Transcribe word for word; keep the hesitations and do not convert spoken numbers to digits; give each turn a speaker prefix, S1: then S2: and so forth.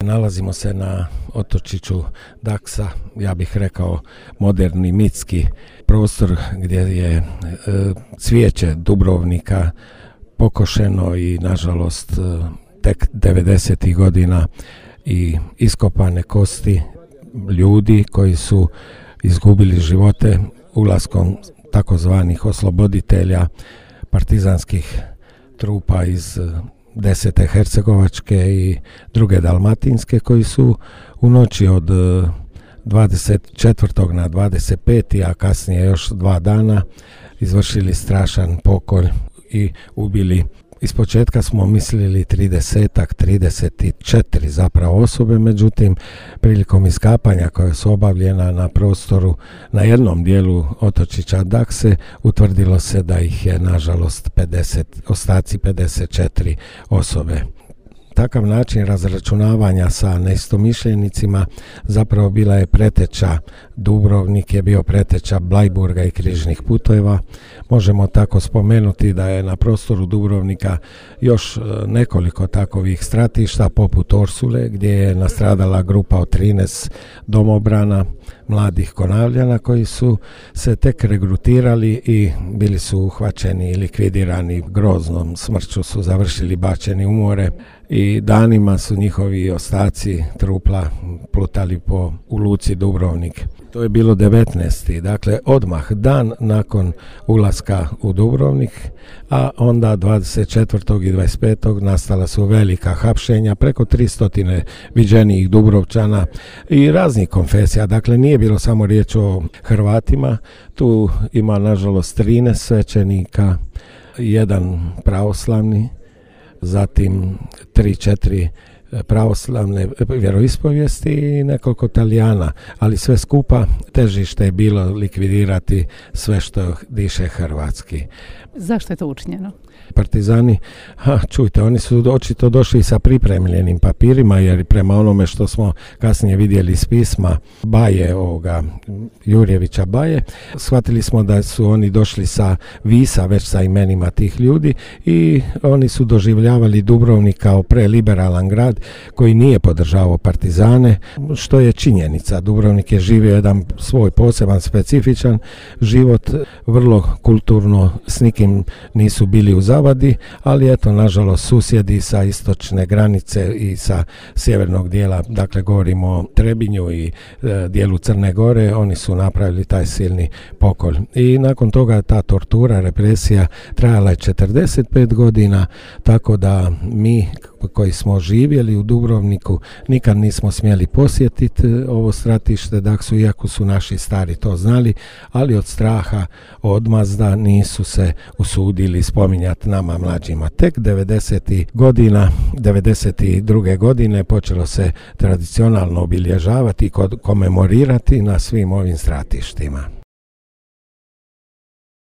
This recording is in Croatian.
S1: Nalazimo se na otočiću Daksa, ja bih rekao moderni mitski prostor gdje je e, cvijeće Dubrovnika pokošeno i nažalost e, tek devedesetih godina i iskopane kosti ljudi koji su izgubili živote ulaskom takozvanih osloboditelja partizanskih trupa iz desete Hercegovačke i druge Dalmatinske, koji su u noći od dvadeset četvrtog na dvadeset peti a kasnije još dva dana izvršili strašan pokolj i ubili. Ispočetka smo mislili tridesetak, trideset četiri zapravo osobe, međutim prilikom iskapanja koja su obavljena na prostoru na jednom dijelu otočića Dakse utvrdilo se da ih je nažalost pedeset, ostaci pedeset četiri osobe. Takav način razračunavanja sa neistomišljenicima zapravo bila je preteča, Dubrovnik je bio preteča Blajburga i križnih puteva. Možemo tako spomenuti da je na prostoru Dubrovnika još nekoliko takovih stratišta poput Orsule, gdje je nastradala grupa od trinaest domobrana, mladih Konavljana, koji su se tek regrutirali i bili su uhvaćeni i likvidirani, groznom smrću su završili bačeni u more i danima su njihovi ostaci trupla plutali po u luci Dubrovnik. To je bilo devetnaesti dakle odmah dan nakon ulaska u Dubrovnik, a onda dvadeset četvrtog i dvadeset petog nastala su velika hapšenja, preko tristo viđenijih Dubrovčana i raznih konfesija. Dakle, nije bilo samo riječ o Hrvatima, tu ima nažalost trinaest svećenika, jedan pravoslavni, zatim tri četiri pravoslavne vjeroispovijesti i nekoliko Talijana, ali sve skupa težište je bilo likvidirati sve što diše hrvatski.
S2: Zašto je to učinjeno?
S1: Partizani, ha, čujte, oni su očito došli sa pripremljenim papirima, jer prema onome što smo kasnije vidjeli iz pisma Baje, ovoga Jurjevića Baje, shvatili smo da su oni došli sa Visa, već sa imenima tih ljudi, i oni su doživljavali Dubrovnik kao preliberalan grad koji nije podržavao partizane, što je činjenica. Dubrovnik je živio jedan svoj poseban, specifičan život, vrlo kulturno, s nikim nisu bili u zavadi, ali eto, nažalost, susjedi sa istočne granice i sa sjevernog dijela, dakle govorimo o Trebinju i e, dijelu Crne Gore, oni su napravili taj silni pokolj. I nakon toga ta tortura, represija trajala je četrdeset pet godina, tako da mi koji smo živjeli u Dubrovniku nikad nismo smjeli posjetiti ovo stratište Daksu, iako su naši stari to znali, ali od straha, odmazda nisu se usudili spominjati nama mlađima. Tek devedesetih godina, devedeset druge godine počelo se tradicionalno obilježavati i komemorirati na svim ovim stratištima.